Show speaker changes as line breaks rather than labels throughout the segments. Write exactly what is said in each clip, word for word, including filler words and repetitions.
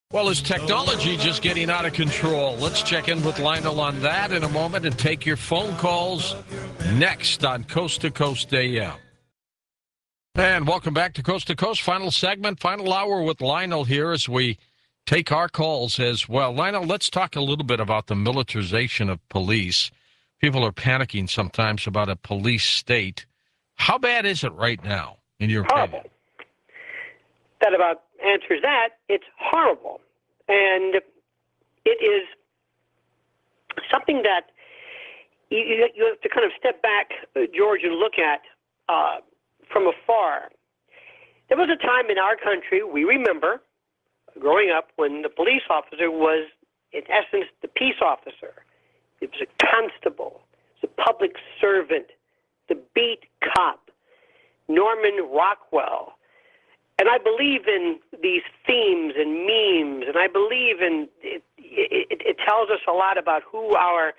Well, is technology just getting out of control? Let's check in with Lionel on that in a moment and take your phone calls next on Coast to Coast A M. And welcome back to Coast to Coast. Final segment, final hour with Lionel here as we take our calls as well. Lionel, let's talk a little bit about the militarization of police. People are panicking sometimes about a police state. How bad is it right now, in your
Horrible.
opinion?
That about answers that. It's horrible. And it is something that you, you have to kind of step back, uh, George, and look at uh, from afar. There was a time in our country, we remember, growing up, when the police officer was, in essence, the peace officer. It was a constable, it was a public servant, the beat cop, Norman Rockwell. And I believe in these themes and memes, and I believe in it, it, it tells us a lot about who our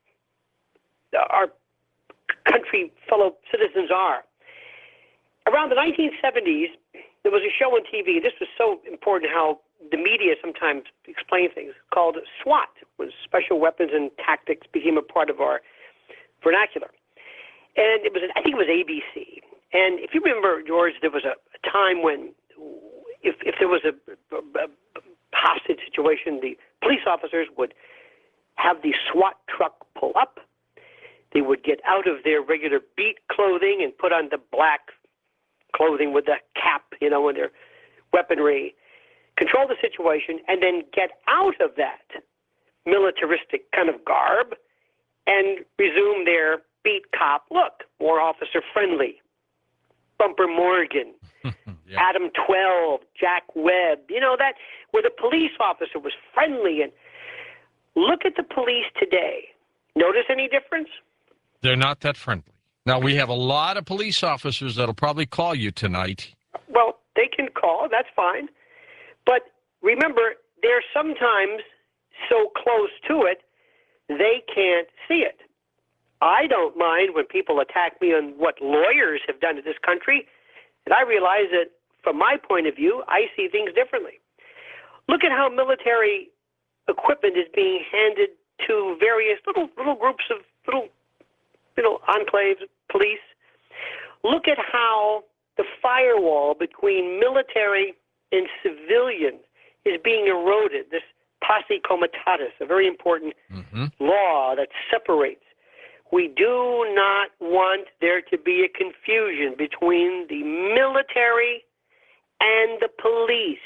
our country fellow citizens are. Around the nineteen seventies, there was a show on T V. This was so important how the media sometimes explain things, called SWAT, when Special Weapons and Tactics became a part of our vernacular. And it was, I think it was A B C. And if you remember, George, there was a, a time when if, if there was a, a, a hostage situation, the police officers would have the SWAT truck pull up. They would get out of their regular beat clothing and put on the black clothing with the cap, you know, and their weaponry, control the situation, and then get out of that militaristic kind of garb and resume their beat cop look, more officer friendly. Bumper Morgan, yeah. Adam twelve, Jack Webb, you know, that where the police officer was friendly. And look at the police today. Notice any difference?
They're not that friendly. Now, we have a lot of police officers that'll probably call you tonight.
Well, they can call. That's fine. But remember, they're sometimes so close to it, they can't see it. I don't mind when people attack me on what lawyers have done in this country, and I realize that from my point of view, I see things differently. Look at how military equipment is being handed to various little little groups of little little enclaves, police. Look at how the firewall between military and civilian is being eroded. This posse comitatus, a very important mm-hmm. law that separates. We do not want there to be a confusion between the military and the police.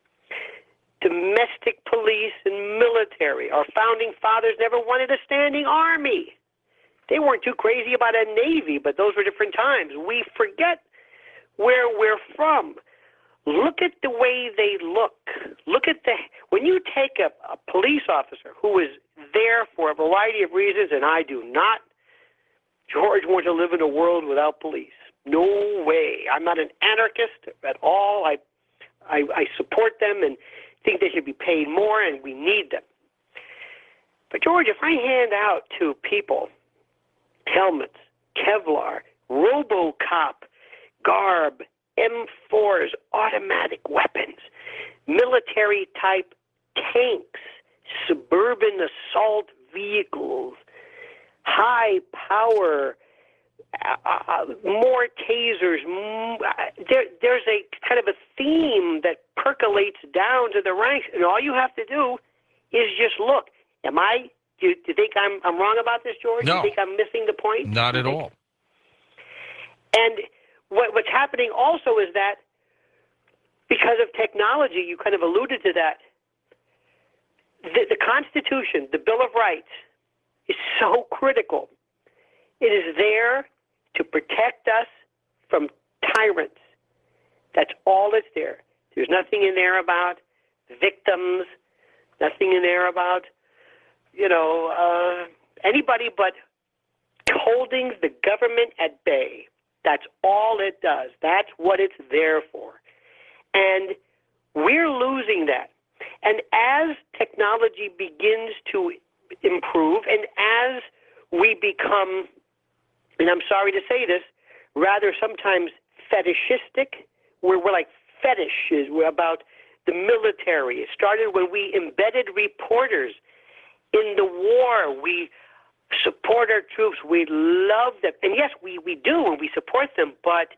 Domestic police and military. Our founding fathers never wanted a standing army. They weren't too crazy about a navy, but those were different times. We forget where we're from. Look at the way they look. Look at the, when you take a, a police officer who is there for a variety of reasons, and I do not, George, want to live in a world without police. No way. I'm not an anarchist at all. I, I, I support them and think they should be paid more, and we need them. But, George, if I hand out to people helmets, Kevlar, RoboCop, garb, M fours, automatic weapons, military-type tanks, suburban assault vehicles, high power, uh, uh, more tasers. Mm, there, there's a kind of a theme that percolates down to the ranks, and all you have to do is just look. Am I? Do you, do you think I'm I'm wrong about this, George?
No.
Do you think I'm missing the point?
Not at all.
And what, what's happening also is that because of technology, you kind of alluded to that. The, the Constitution, the Bill of Rights, is so critical. It is there to protect us from tyrants. That's all it's there. There's nothing in there about victims, nothing in there about, you know, uh, anybody but holding the government at bay. That's all it does. That's what it's there for. And we're losing that. And as technology begins to improve, and as we become, and I'm sorry to say this, rather sometimes fetishistic, where we're like fetishes, we're about the military. It started when we embedded reporters in the war. We support our troops. We love them. And yes, we, we do, and we support them, but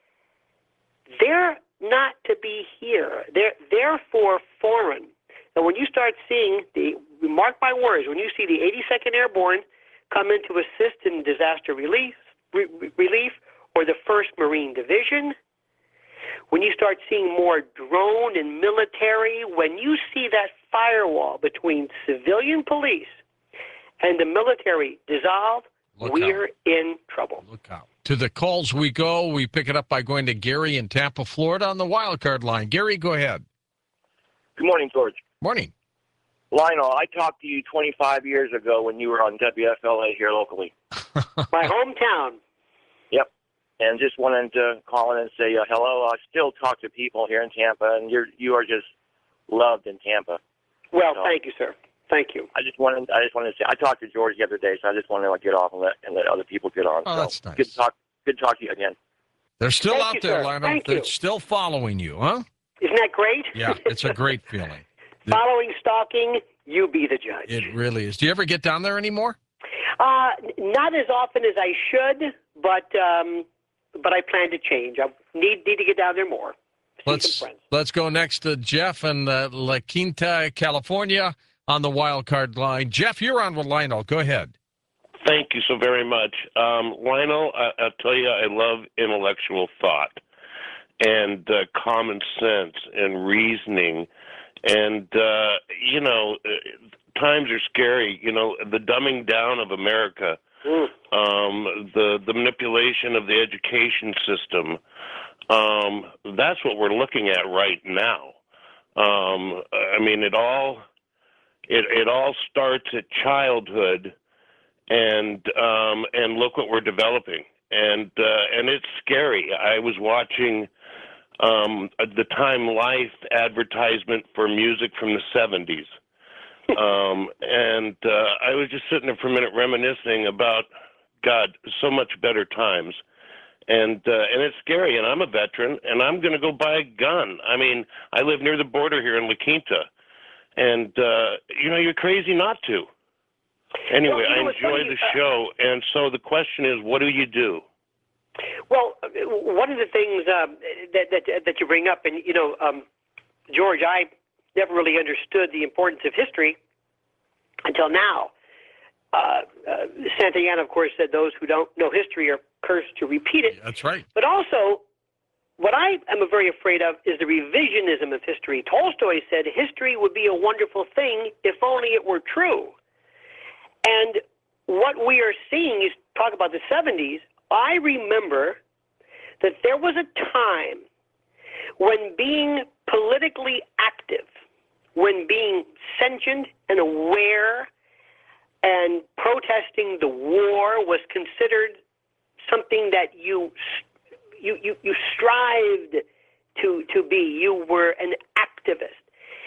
they're not to be here. They're therefore foreign. And when you start seeing the, mark my words, when you see the eighty-second Airborne come in to assist in disaster relief, re- relief, or the first Marine Division, when you start seeing more drone and military, when you see that firewall between civilian police and the military dissolve, Look we're out. in trouble.
Look out. To the calls we go. We pick it up by going to Gary in Tampa, Florida on the wildcard line. Gary, go ahead.
Good morning, George.
Morning.
Lionel, I talked to you twenty-five years ago when you were on W F L A here locally.
My hometown.
Yep. And just wanted to call in and say uh, hello. I still talk to people here in Tampa, and you're you are just loved in Tampa.
Well,
so,
thank you, sir. Thank you.
I just wanted I just wanted to say I talked to George the other day, so I just wanted to like, get off and let and let other people get on.
Oh,
so,
that's nice.
Good to talk. Good to talk to you again.
They're still
thank
out
you,
there,
sir.
Lionel.
Thank
They're
you.
still following you, huh?
Isn't that great?
Yeah, it's a great feeling.
Following, stalking, you be the judge.
It really is. Do you ever get down there anymore?
Uh, not as often as I should, but um, but I plan to change. I need need to get down there more. See
Let's
some friends.
let's go next to Jeff in uh, La Quinta, California, on the wild card line. Jeff, you're on with Lionel. Go ahead.
Thank you so very much, um, Lionel. I, I'll tell you, I love intellectual thought and uh, common sense and reasoning. And, uh, you know, times are scary. You know, the dumbing down of America, mm. um, the, the manipulation of the education system, um, that's what we're looking at right now. Um, I mean, it all it, it all starts at childhood, and um, and look what we're developing. And, uh, and it's scary. I was watching Um, the Time Life advertisement for music from the seventies. Um, and uh, I was just sitting there for a minute reminiscing about, God, so much better times. And uh, and it's scary, and I'm a veteran, and I'm going to go buy a gun. I mean, I live near the border here in La Quinta, and, uh, you know, you're crazy not to. Anyway,
well, you know,
I enjoy the show, and so the question is, what do you do?
Well, one of the things um, that, that that you bring up, and, you know, um, George, I never really understood the importance of history until now. Uh, uh, Santayana, of course, said those who don't know history are cursed to repeat it.
That's right.
But also, what I am very afraid of is the revisionism of history. Tolstoy said history would be a wonderful thing if only it were true. And what we are seeing, you talk about the seventies, I remember that there was a time when being politically active, when being sentient and aware and protesting the war was considered something that you you you, you strived to to be. You were an activist.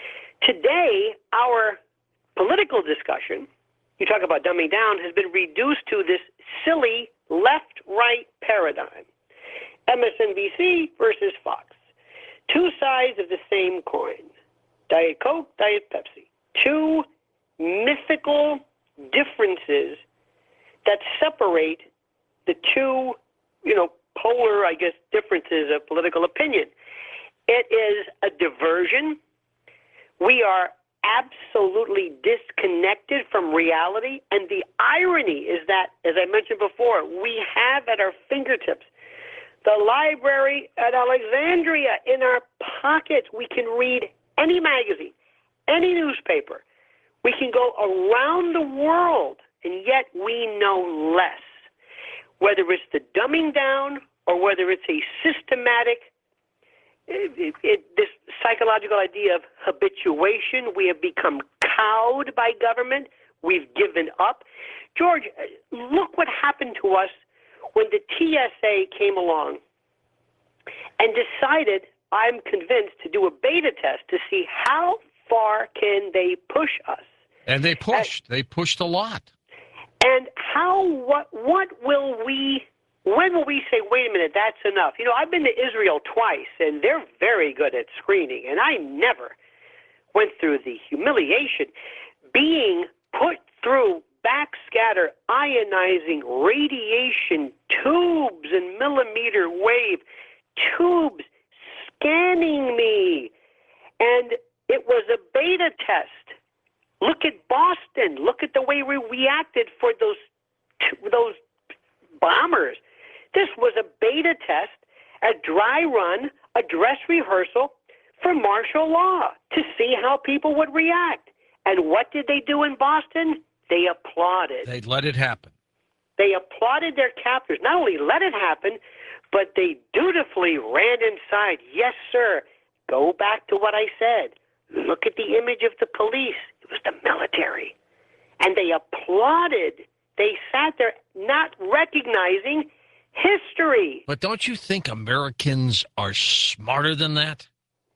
Today, our political discussion, you talk about dumbing down, has been reduced to this silly left-right paradigm. M S N B C versus Fox. Two sides of the same coin. Diet Coke, Diet Pepsi. Two mythical differences that separate the two, you know, polar, I guess, differences of political opinion. It is a diversion. We are absolutely disconnected from reality, and the irony is that, as I mentioned before, we have at our fingertips the library at Alexandria in our pockets. We can read any magazine, any newspaper. We can go around the world, and yet we know less. Whether it's the dumbing down or whether it's a systematic It, it, this psychological idea of habituation, we have become cowed by government. We've given up. George, look what happened to us when the T S A came along and decided, I'm convinced, to do a beta test to see how far can they push us.
And they pushed. And, they pushed a lot.
And how, what, what will we... When will we say, wait a minute, that's enough? You know, I've been to Israel twice, and they're very good at screening, and I never went through the humiliation, being put through backscatter ionizing radiation tubes and millimeter wave tubes scanning me. And it was a beta test. Look at Boston. Look at the way we reacted for those those bombers. This was a beta test, a dry run, a dress rehearsal for martial law to see how people would react. And what did they do in Boston? They applauded.
They let it happen.
They applauded their captors. Not only let it happen, but they dutifully ran inside. Yes, sir. Go back to what I said. Look at the image of the police. It was the military. And they applauded. They sat there not recognizing history.
But don't you think Americans are smarter than that?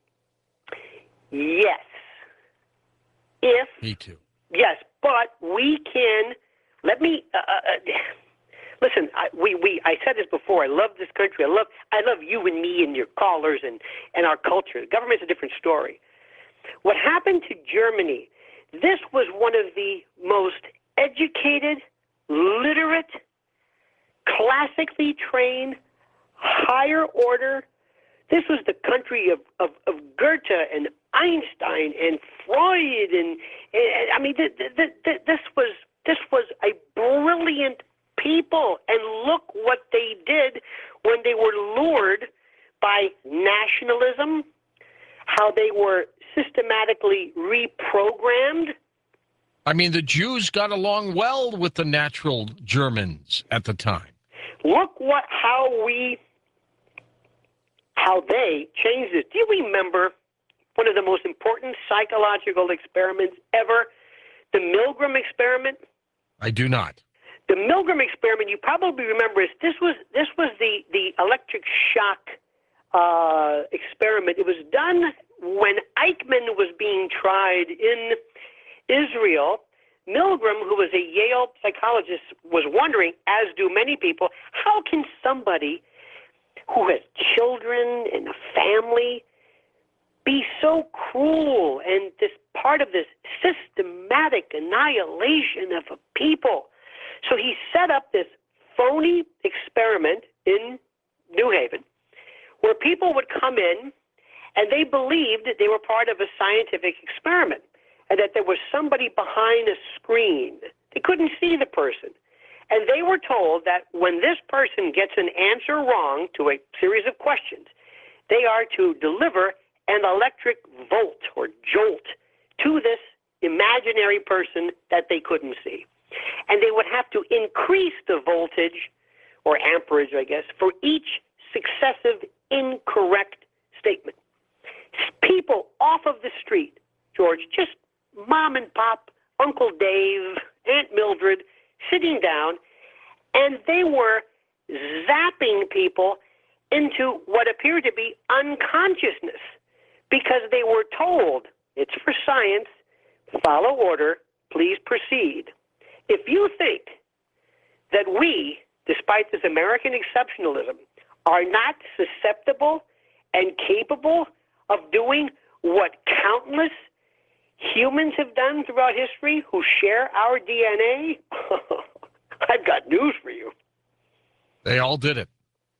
Yes. If.
Me too.
Yes, but we can. Let me. Uh, uh, listen, I, we, we. I said this before. I love this country. I love. I love you and me and your callers and, and our culture. The government's a different story. What happened to Germany? This was one of the most educated, literate, classically trained, higher order. This was the country of, of, of Goethe and Einstein and Freud, and, and I mean, th- th- th- this was this was a brilliant people. And look what they did when they were lured by nationalism, how they were systematically reprogrammed.
I mean, the Jews got along well with the natural Germans at the time.
Look what how we how they changed it. Do you remember one of the most important psychological experiments ever, the Milgram experiment?
I do not.
The Milgram experiment, you probably remember, is this was this was the the electric shock uh, experiment. It was done when Eichmann was being tried in Israel. Milgram, who was a Yale psychologist, was wondering, as do many people, how can somebody who has children and a family be so cruel and this part of this systematic annihilation of a people? So he set up this phony experiment in New Haven where people would come in and they believed that they were part of a scientific experiment and that there was somebody behind a screen. They couldn't see the person. And they were told that when this person gets an answer wrong to a series of questions, they are to deliver an electric volt or jolt to this imaginary person that they couldn't see. And they would have to increase the voltage or amperage, I guess, for each successive incorrect statement. People off of the street, George, just mom and pop, Uncle Dave, Aunt Mildred, sitting down, and they were zapping people into what appeared to be unconsciousness because they were told, it's for science, follow order, please proceed. If you think that we, despite this American exceptionalism, are not susceptible and capable of doing what countless humans have done throughout history who share our D N A, I've got news for you.
They all did it.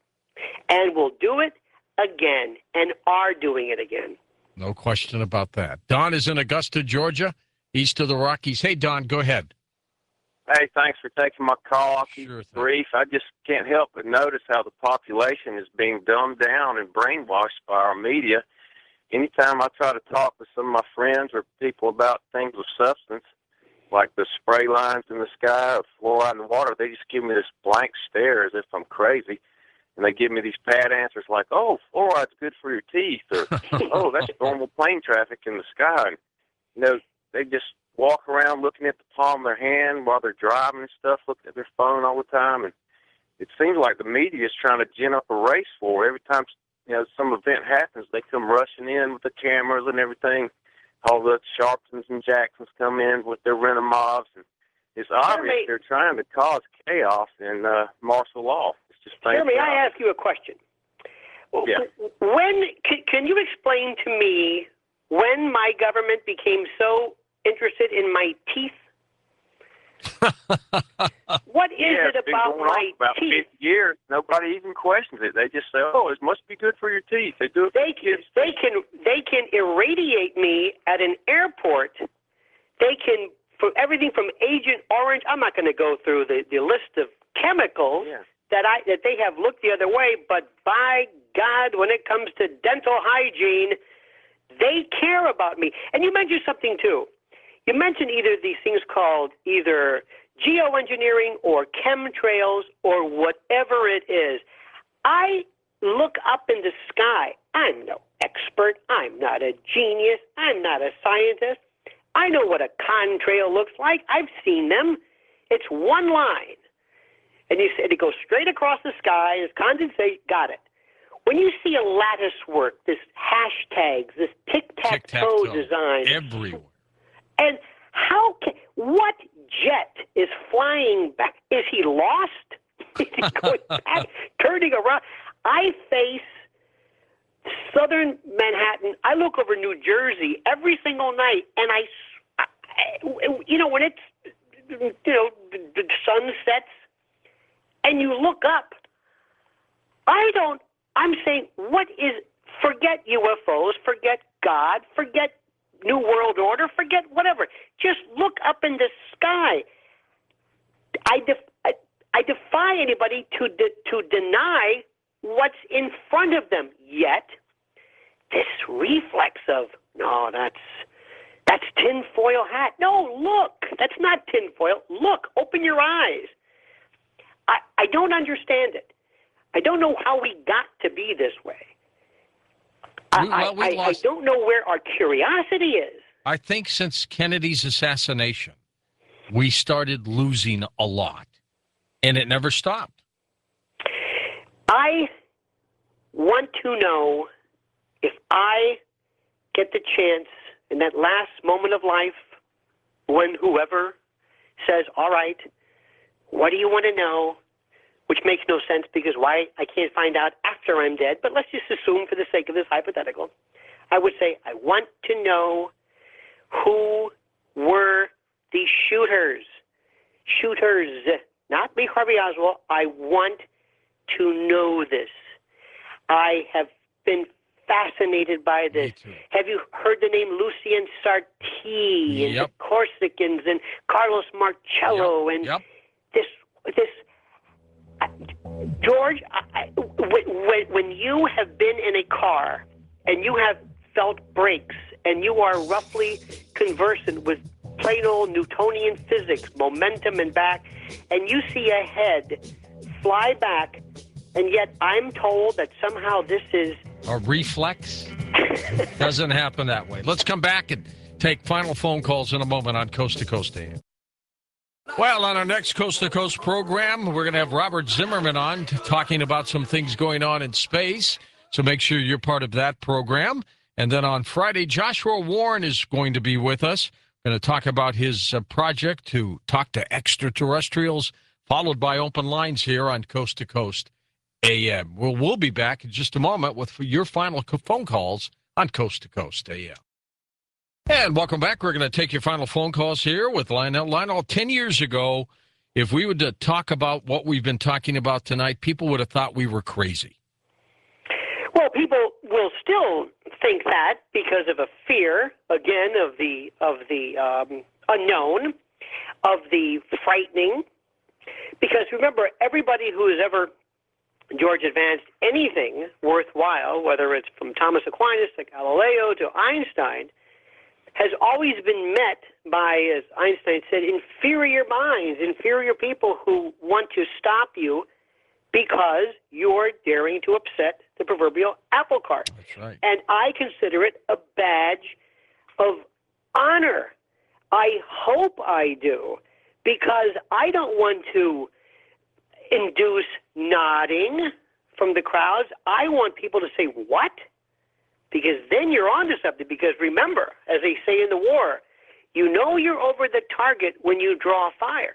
And will do it again and are doing it again.
No question about that. Don is in Augusta, Georgia, east of the Rockies. Hey, Don, go ahead.
Hey, thanks for taking my call. I'll keep
Sure
it
thing.
brief. I just can't help but notice how the population is being dumbed down and brainwashed by our media. Anytime I try to talk with some of my friends or people about things of substance, like the spray lines in the sky or fluoride in the water, they just give me this blank stare as if I'm crazy. And they give me these pat answers like, oh, fluoride's good for your teeth, or, oh, that's normal plane traffic in the sky. And, you know, they just walk around looking at the palm of their hand while they're driving and stuff, looking at their phone all the time. And it seems like the media is trying to gin up a race for every time, you know, some event happens, they come rushing in with the cameras and everything. All the Sharptons and Jacksons come in with their rent-a-mobs. And it's obvious
Jeremy,
they're trying to cause chaos in uh, martial law. It's just
Jeremy, I ask you a question.
Yeah.
When can, can you explain to me when my government became so interested in my teeth? What is
yeah,
it
it's been
about
going on
my
for about
teeth?
fifty years. Nobody even questions it. They just say, "Oh, it must be good for your teeth." They do it.
They can, they can, they can irradiate me at an airport. They can, for everything from Agent Orange. I'm not going to go through the, the list of chemicals
Yeah.
that I that they have looked the other way. But by God, when it comes to dental hygiene, they care about me. And you mentioned something too. You mentioned either these things called either geoengineering or chemtrails or whatever it is. I look up in the sky. I'm no expert. I'm not a genius. I'm not a scientist. I know what a contrail looks like. I've seen them. It's one line. And you said it goes straight across the sky. It's condensate. Got it. When you see a lattice work, this hashtags, this tic-tac-toe,
Tic-tac-toe.
design.
Everywhere.
And how can, what jet is flying back? Is he lost? Is he going back, turning around? I face southern Manhattan. I look over New Jersey every single night, and I, I you know, when it's, you know, the, the sun sets, and you look up, I don't, I'm saying, what is, forget U F Os, forget God, forget New World Order, forget whatever. Just look up in the sky. I, def, I, I defy anybody to de, to deny what's in front of them. Yet, this reflex of, no, that's that's tinfoil hat. No, look, that's not tinfoil. Look, open your eyes. I, I don't understand it. I don't know how we got to be this way.
We, well, we
I, I,
lost.
I don't know where our curiosity is.
I think since Kennedy's assassination, we started losing a lot, and it never stopped.
I want to know if I get the chance in that last moment of life when whoever says, all right, what do you want to know? Which makes no sense because why I can't find out after I'm dead, but let's just assume for the sake of this hypothetical. I would say I want to know who were the shooters. Shooters, not me, Harvey Oswald. I want to know this. I have been fascinated by this. Have you heard the name Lucien Sarti and
Yep.
the Corsicans and Carlos Marcello
Yep.
and
Yep.
this this uh, George, I, when, when you have been in a car and you have felt brakes and you are roughly conversant with plain old Newtonian physics, momentum and back, and you see a head fly back, and yet I'm told that somehow this is
A reflex doesn't happen that way. Let's come back and take final phone calls in a moment on Coast to Coast A M. Well, on our next Coast to Coast program, we're going to have Robert Zimmerman on t- talking about some things going on in space. So make sure you're part of that program. And then on Friday, Joshua Warren is going to be with us. Going to talk about his uh, project to talk to extraterrestrials, followed by open lines here on Coast to Coast A M. Well, we'll be back in just a moment with your final co- phone calls on Coast to Coast A M. And welcome back. We're going to take your final phone calls here with Lionel. Lionel, ten years ago, if we were to talk about what we've been talking about tonight, people would have thought we were crazy.
Well, people will still think that because of a fear, again, of the of the um, unknown, of the frightening. Because remember, everybody who has ever, George, advanced anything worthwhile, whether it's from Thomas Aquinas to Galileo to Einstein, has always been met by, as Einstein said, inferior minds, inferior people who want to stop you because you're daring to upset the proverbial apple cart.
That's right.
And I consider it a badge of honor. I hope I do, because I don't want to induce nodding from the crowds. I want people to say, what? Because then you're onto something. Because remember, as they say in the war, you know you're over the target when you draw fire.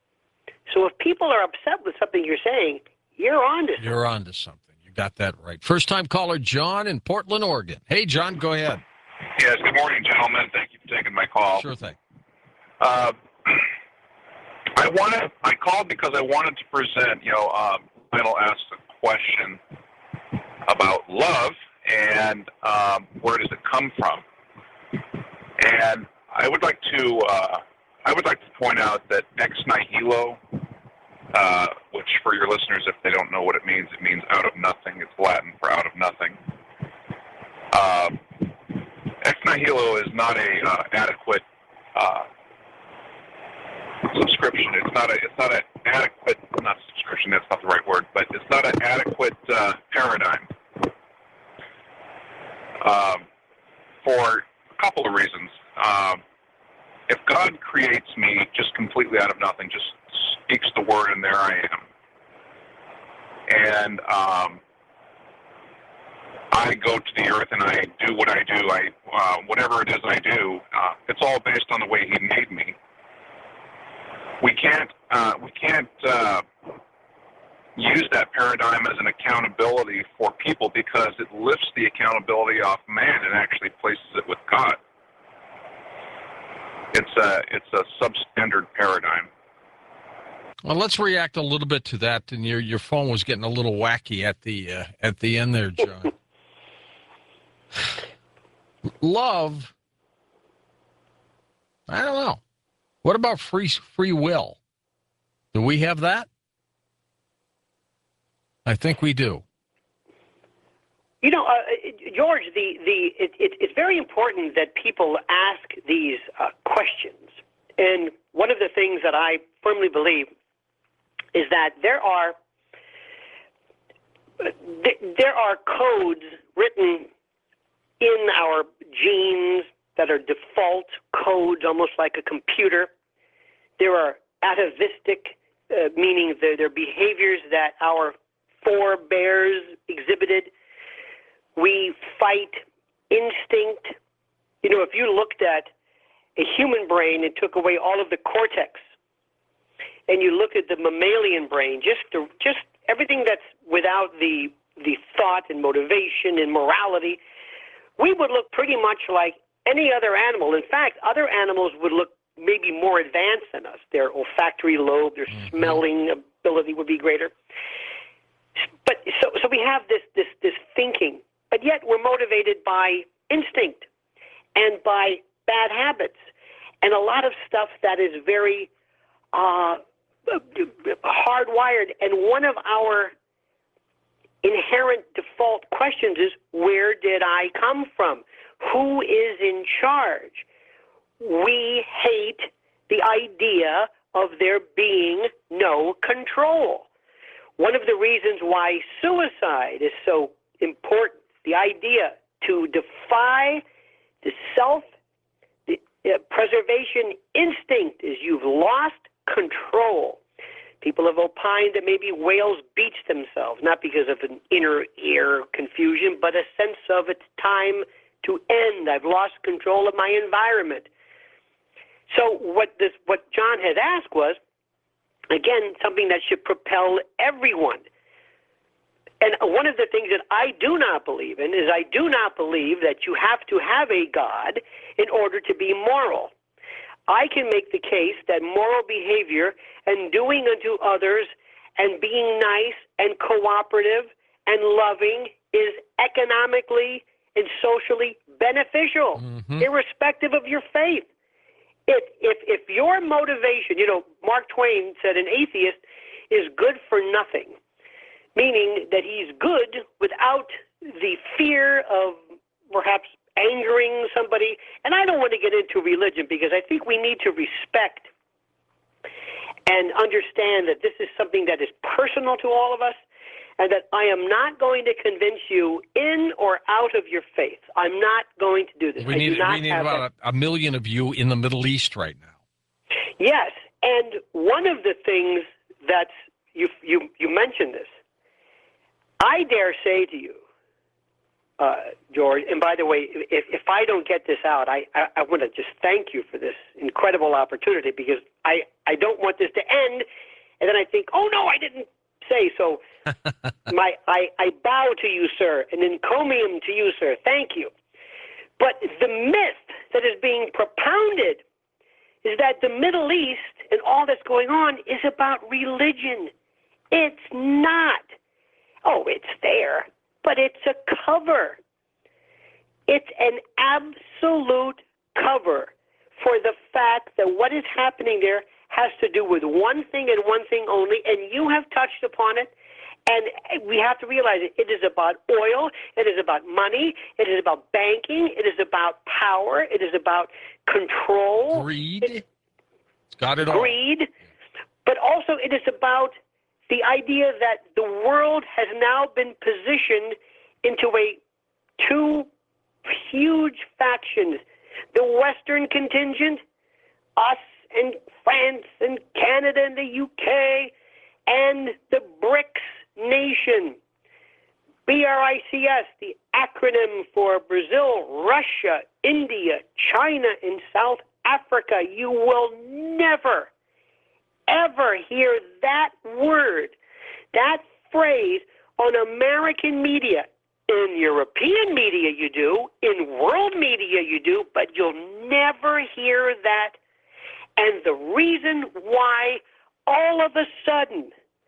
So if people are upset with something you're saying, you're onto something.
You're onto something. You got that right. First time caller, John in Portland, Oregon. Hey, John, go ahead.
Yes, good morning, gentlemen. Thank you for taking my call.
Sure thing.
Uh, I wanted, I called because I wanted to present, you know, um, Lionel asked a question about love and um, where does it come from? And I would like to, uh, I would like to point out that ex nihilo, uh, which for your listeners, if they don't know what it means, it means out of nothing. It's Latin for out of nothing. Um, ex nihilo is not a uh, adequate uh, subscription. It's not a. It's not an adequate. Not subscription. That's not the right word. But it's not an adequate uh, paradigm um, for a couple of reasons. Um, if God creates me just completely out of nothing, just speaks the word, and there I am, and um, I go to the earth and I do what I do. I uh, whatever it is I do, uh, it's all based on the way He made me. We can't uh, we can't uh, use that paradigm as an accountability for people because it lifts the accountability off man and actually places it with God. It's a it's a substandard paradigm.
Well, let's react a little bit to that. And your your phone was getting a little wacky at the uh, at the end there, John. Love. I don't know. What about free free will? Do we have that? I think we do.
You know, uh, George, the, the it, it, it's very important that people ask these uh, questions. And one of the things that I firmly believe is that there are there are codes written in our genes that are default codes, almost like a computer. There are atavistic, uh, meaning they're, they're behaviors that our forebears exhibited. We fight instinct. You know, if you looked at a human brain and took away all of the cortex, and you look at the mammalian brain, just the, just everything that's without the the thought and motivation and morality, we would look pretty much like any other animal. In fact, other animals would look maybe more advanced than us. Their olfactory lobe, their mm-hmm. smelling ability would be greater. But so so we have this this this thinking, but yet we're motivated by instinct and by bad habits and a lot of stuff that is very uh, hardwired. And one of our inherent default questions is, where did I come from? Who is in charge? We hate the idea of there being no control. One of the reasons why suicide is so important, the idea to defy the self-preservation instinct, is you've lost control. People have opined that maybe whales beach themselves, not because of an inner ear confusion, but a sense of it's time to end. I've lost control of my environment. So what this, what John had asked was, again, something that should propel everyone. And one of the things that I do not believe in is I do not believe that you have to have a God in order to be moral. I can make the case that moral behavior and doing unto others and being nice and cooperative and loving is economically and socially beneficial, mm-hmm. irrespective of your faith. If, if, if your motivation, you know, Mark Twain said an atheist is good for nothing, meaning that he's good without the fear of perhaps angering somebody. And I don't want to get into religion because I think we need to respect and understand that this is something that is personal to all of us, and that I am not going to convince you in or out of your faith. I'm not going to do this.
We
I
need,
do not
we need
have
about a, a million of you in the Middle East right now.
Yes, and one of the things that's, you, you, you mentioned this, I dare say to you, uh, George, and by the way, if, if I don't get this out, I, I, I want to just thank you for this incredible opportunity, because I, I don't want this to end, and then I think, oh, no, I didn't say so. my I, I bow to you, sir, and encomium to you, sir. Thank you. But the myth that is being propounded is that the Middle East and all that's going on is about religion. It's not. Oh, it's there, but it's a cover. It's an absolute cover for the fact that what is happening there has to do with one thing and one thing only, and you have touched upon it, and we have to realize it. It is about oil. It is about money. It is about banking. It is about power. It is about control.
Greed.
It,
it's got it all.
Greed. But also it is about the idea that the world has now been positioned into a two huge factions. The Western contingent, us and France and Canada and the U K, and the BRICS nation. B R I C S, the acronym for Brazil, Russia, India, China, and South Africa. You will never, ever hear that word, that phrase on American media. In European media you do, in world media you do, but you'll never hear that. And the reason why all of a sudden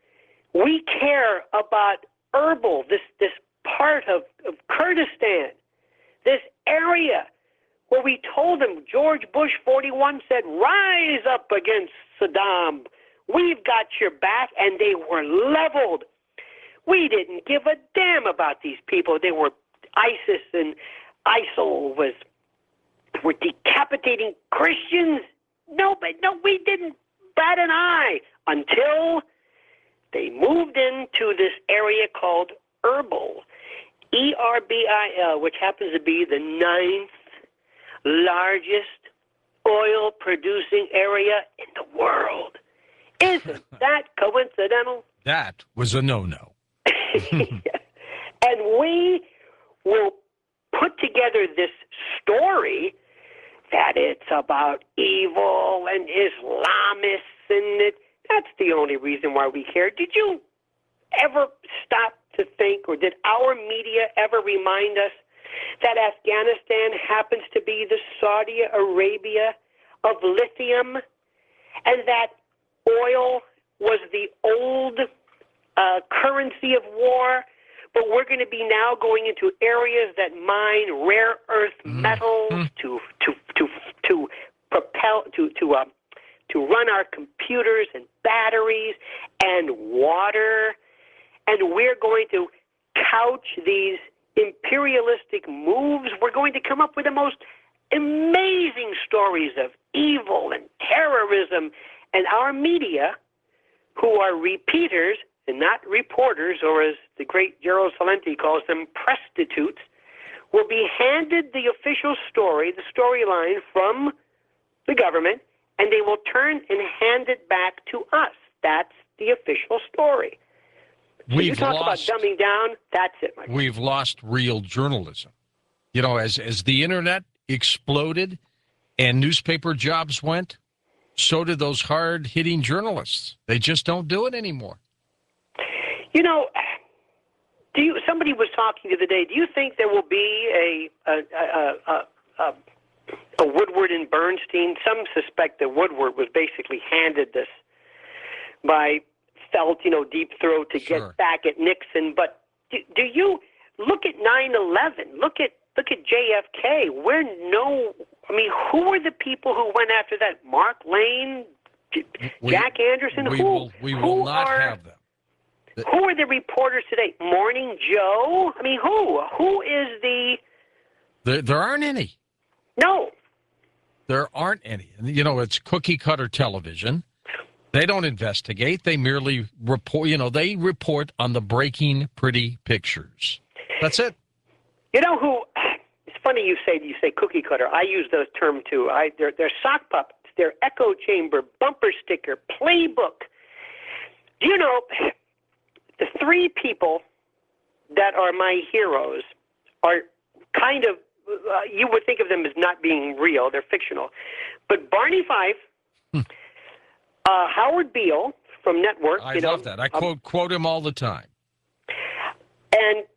we care about Erbil, this, this part of, of Kurdistan, this area where we told them, George Bush forty-one said, rise up against Saddam. We've got your back, and they were leveled. We didn't give a damn about these people. They were ISIS and ISIL was were decapitating Christians. No, but no, we didn't bat an eye until they moved into this area called Erbil, E R B I L, which happens to be the ninth largest oil-producing area in the world. Isn't that coincidental?
That was a no-no.
And we will put together this story that it's about evil and Islamists, and it, that's the only reason why we care. Did you ever stop to think, or did our media ever remind us that Afghanistan happens to be the Saudi Arabia of lithium, and that oil was the old uh, currency of war, but we're going to be now going into areas that mine rare earth metals mm. to to to to propel to to um to run our computers and batteries and water, and we're going to couch these imperialistic moves. We're going to come up with the most amazing stories of evil and terrorism, and our media, who are repeaters and not reporters, or as the great Gerald Celente calls them, prostitutes, will be handed the official story, the storyline from the government, and they will turn and hand it back to us. That's the official story. So
We've
you talk
lost,
about dumbing down, that's it, my friend.
We've lost real journalism. You know, as as the internet exploded and newspaper jobs went, so did those hard-hitting journalists. They just don't do it anymore.
You know, do you? Somebody was talking the other day. Do you think there will be a a a, a, a, a Woodward and Bernstein? Some suspect that Woodward was basically handed this by Felt, you know, Deep Throat to
Sure.
get back at Nixon. But do, do you look at nine eleven? Look at look at J F K. We're no. I mean, who were the people who went after that? Mark Lane, J-
We-
Jack Anderson.
We
who
will, we
who
will not
are,
have them.
Who are the reporters today? Morning Joe? I mean, who? Who is the...
There, there aren't any.
No.
There aren't any. You know, it's cookie-cutter television. They don't investigate. They merely report, you know, they report on the breaking pretty pictures. That's it.
You know who... It's funny you say you say cookie cutter. I use those terms too. I, they're, they're sock puppets. They're echo chamber, bumper sticker, playbook. Do you know... The three people that are my heroes are kind of, uh, you would think of them as not being real. They're fictional. But Barney Fife, hmm. uh, Howard Beale from Network.
I
you
love
know,
that. I
um,
quote quote him all the time.
And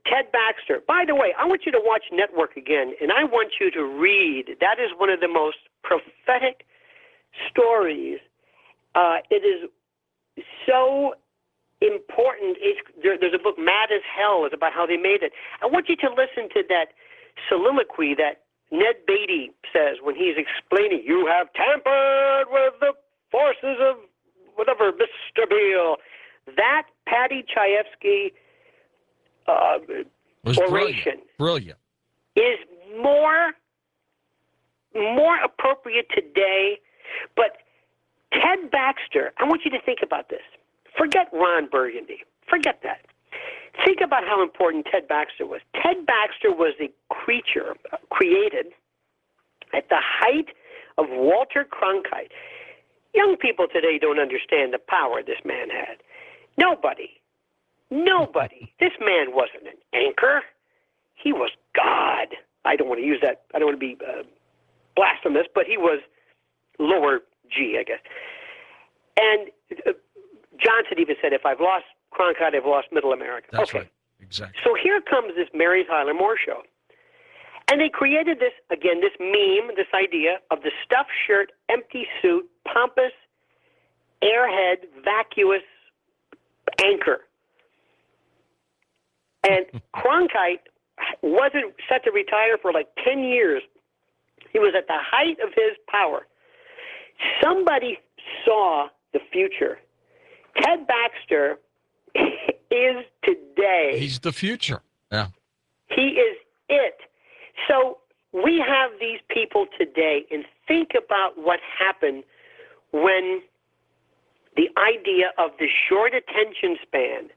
Ted Baxter. By the way, I want you to watch Network again, and I want you to read. That is one of the most prophetic stories. Uh, it is so important. It's, there, there's a book, Mad as Hell, is about how they made it. I want you to listen to that soliloquy that Ned Beatty says when he's explaining, you have tampered with the forces of whatever, Mister Beale. That Patty Chayefsky uh,
was
oration
brilliant. brilliant
is more, more appropriate today. But Ted Baxter, I want you to think about this. Forget Ron Burgundy. Forget that. Think about how important Ted Baxter was. Ted Baxter was a creature created at the height of Walter Cronkite. Young people today don't understand the power this man had. Nobody, nobody. This man wasn't an anchor. He was God. I don't want to use that. I don't want to be uh, blasphemous, but he was lower G, I guess. And uh, Johnson even said, if I've lost Cronkite, I've lost Middle America.
That's
okay.
right. Exactly.
So here comes this Mary Tyler Moore show. And they created this, again, this meme, this idea of the stuffed shirt, empty suit, pompous, airhead, vacuous anchor. And Cronkite wasn't set to retire for like ten years. He was at the height of his power. Somebody saw the future. Ted Baxter is today.
He's the future. Yeah.
He is it. So we have these people today, and think about what happened when the idea of the short attention span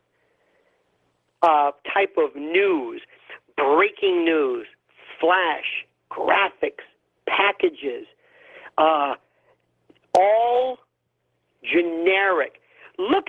uh, type of news, breaking news, flash, graphics, packages, uh, all generic. Look,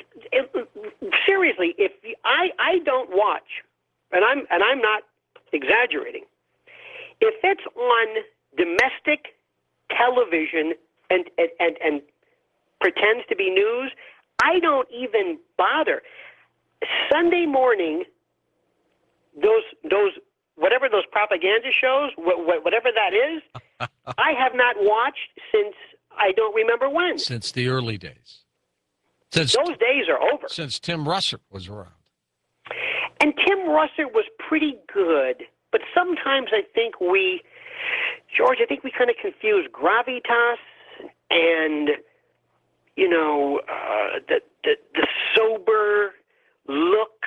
seriously, if I, I don't watch, and I'm and I'm not exaggerating, if it's on domestic television and and, and, and pretends to be news, I don't even bother. Sunday morning, those those whatever those propaganda shows, wh- whatever that is, I have not watched since I don't remember when.
Since the early days. Since
those days are over.
Since Tim Russert was around.
And Tim Russert was pretty good, but sometimes I think we, George, I think we kind of confuse gravitas and, you know, uh, the, the the sober look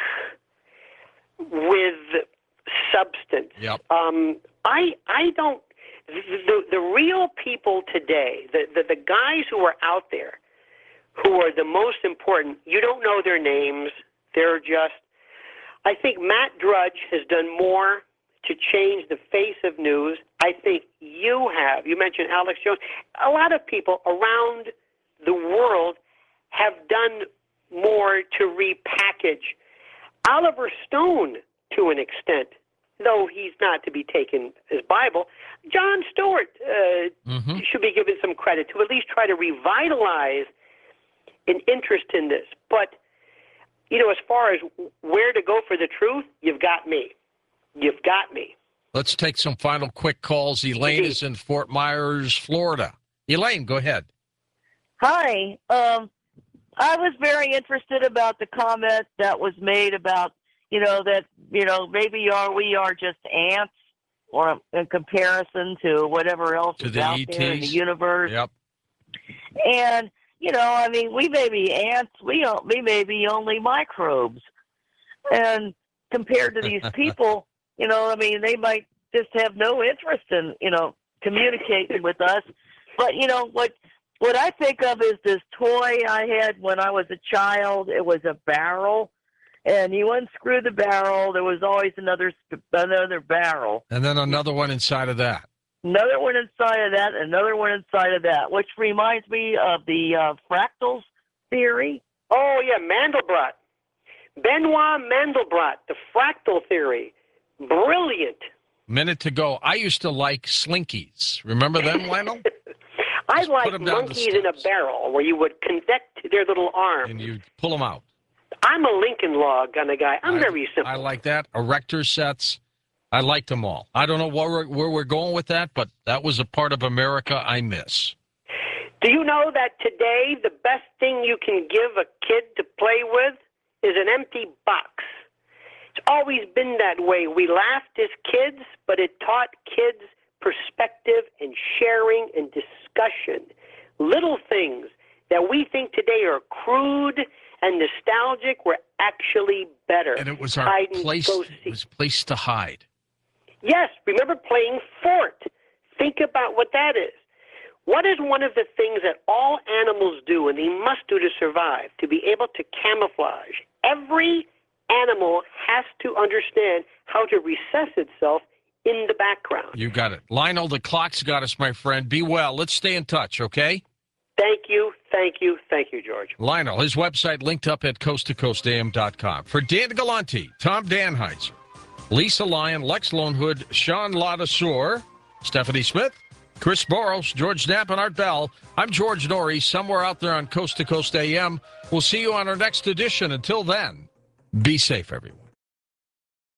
with substance.
Yep.
Um, I I don't. The the real people today, the, the the guys who are out there, who are the most important, you don't know their names. They're just. I think Matt Drudge has done more to change the face of news. I think you have. You mentioned Alex Jones. A lot of people around the world have done more to repackage. Oliver Stone, to an extent, though he's not to be taken as Bible. Jon Stewart uh,
mm-hmm.
should be given some credit to at least try to revitalize an interest in this. But, you know, as far as where to go for the truth, you've got me. You've got me.
Let's take some final quick calls. Elaine
Indeed.
is in Fort Myers, Florida. Elaine, go ahead.
Hi. Um, I was very interested about the comment that was made about, you know, that, you know, maybe are we are just ants or in comparison to whatever else
To
is
the
out
E
there in the
Ts?
universe.
Yep.
And, you know, I mean, we may be ants, we, don't- we may be only microbes. And compared to these people, you know, I mean, they might just have no interest in, you know, communicating with us. But, you know, what what I think of is this toy I had when I was a child. It was a barrel. And you unscrew the barrel, there was always another another barrel.
And then another one inside of that.
Another one inside of that, another one inside of that, which reminds me of the uh, fractals theory.
Oh, yeah, Mandelbrot. Benoit Mandelbrot, the fractal theory. Brilliant.
Minute to go. I used to like Slinkies. Remember them, Lionel?
I
Just put
like
'em down the
monkeys in a
steps.
barrel where you would connect their little arms.
And you pull them out.
I'm a Lincoln Log kind of guy. I'm
I,
very simple.
I like that. Erector sets. I liked them all. I don't know where we're, where we're going with that, but that was a part of America I miss.
Do you know that today the best thing you can give a kid to play with is an empty box? It's always been that way. We laughed as kids, but it taught kids perspective and sharing and discussion. Little things that we think today are crude and nostalgic were actually better.
And it was our
Hide and
place.
go
It
seek.
was place to hide.
Yes, remember playing fort. Think about what that is. What is one of the things that all animals do and they must do to survive, to be able to camouflage? Every animal has to understand how to recess itself in the background.
You got it. Lionel, the clock's got us, my friend. Be well. Let's stay in touch, okay?
Thank you, thank you, thank you, George.
Lionel, his website linked up at coast to coast a m dot com. For Dan Galante, Tom Danheiser, Lisa Lyon, Lex Lonehood, Sean Ladasur, Stephanie Smith, Chris Boros, George Knapp, and Art Bell, I'm George Norrie, somewhere out there on Coast to Coast A M. We'll see you on our next edition. Until then, be safe, everyone.